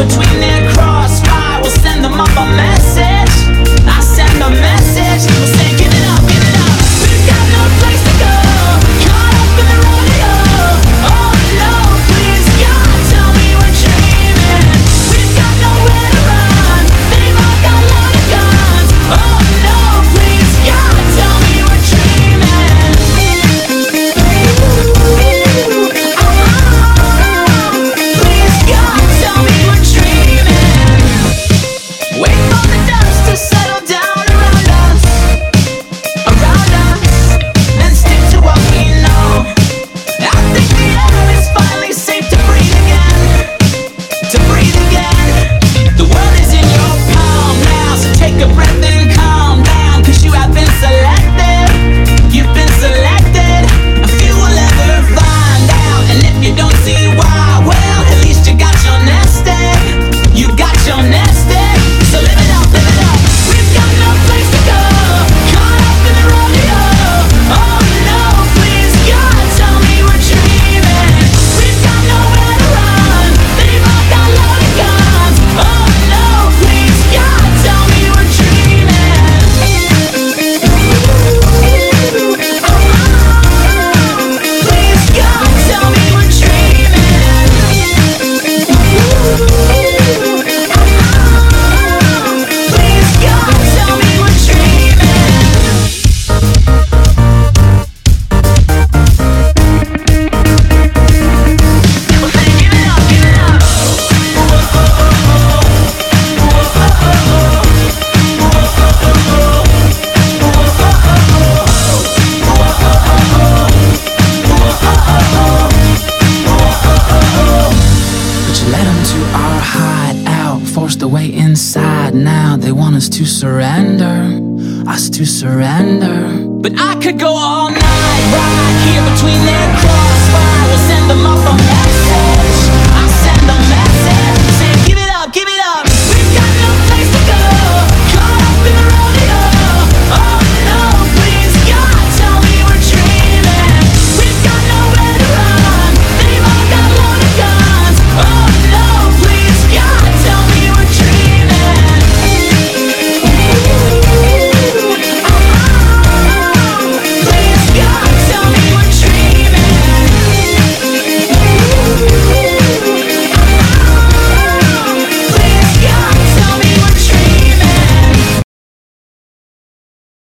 between their crossfire. We'll send them up a message. I send a message. We'll say, give it up, give it up. We've got no place to go. Caught up in the rodeo. Oh no, please God, tell me we're dreaming. We've got nowhere to run. They've all got loaded guns. Oh no, please God, tell me we're dreaming. Please God, tell me we're dreaming. Wait for the dust to settle down around us, then stick to what we know. I think the air is finally safe to breathe again, to breathe again. The world is in your palm now, so take a breath and calm down, 'cause you have been selected, you've been selected. A few will ever find out, and if you don't see why, well, at least you got your nest egg, you got your nest egg. So live it up, live it up. We've got no place to go, caught up in the rodeo. Oh no, please God, tell me we're dreaming. We've got nowhere to run. They've all got loaded guns. Oh no, please God, tell me we're dreaming. Please God, tell me we're Please God, tell me we're dreaming. Well, say give it up, give it up. But you led them to our hideout, forced away inside. Now they want us to surrender, us to surrender. But I could go all night, right here between their crossfire. We'll send them up a message. I send a message.